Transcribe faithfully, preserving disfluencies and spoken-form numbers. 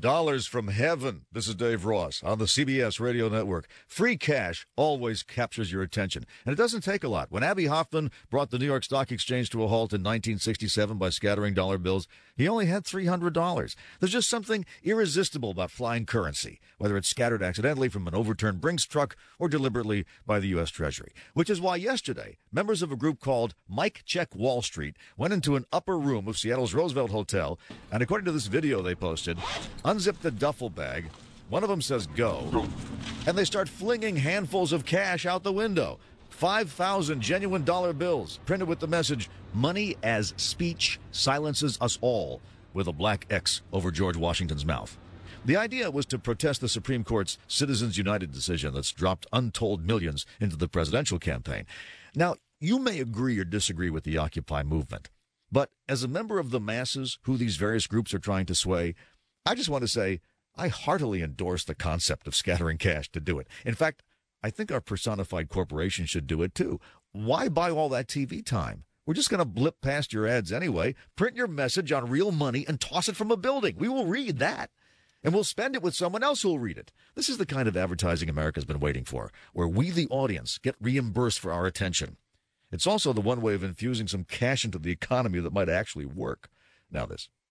Dollars from heaven. This is Dave Ross on the C B S Radio Network. Free cash always captures your attention, and it doesn't take a lot. When Abbie Hoffman brought the New York Stock Exchange to a halt in nineteen sixty-seven by scattering dollar bills, he only had three hundred dollars. There's just something irresistible about flying currency, whether it's scattered accidentally from an overturned Brinks truck or deliberately by the U S. Treasury, which is why yesterday, members of a group called Mike Check Wall Street went into an upper room of Seattle's Roosevelt Hotel, and according to this video they posted, unzipped a duffel bag. One of them says go, and they start flinging handfuls of cash out the window. five thousand genuine dollar bills printed with the message, "Money as speech silences us all," with a black X over George Washington's mouth. The idea was to protest the Supreme Court's Citizens United decision that's dropped untold millions into the presidential campaign. Now, you may agree or disagree with the Occupy movement, but as a member of the masses who these various groups are trying to sway, I just want to say I heartily endorse the concept of scattering cash to do it. In fact, I think our personified corporation should do it too. Why buy all that T V time? We're just going to blip past your ads anyway. Print your message on real money and toss it from a building. We will read that. And we'll spend it with someone else who will read it. This is the kind of advertising America's been waiting for, where we, the audience, get reimbursed for our attention. It's also the one way of infusing some cash into the economy that might actually work. Now this.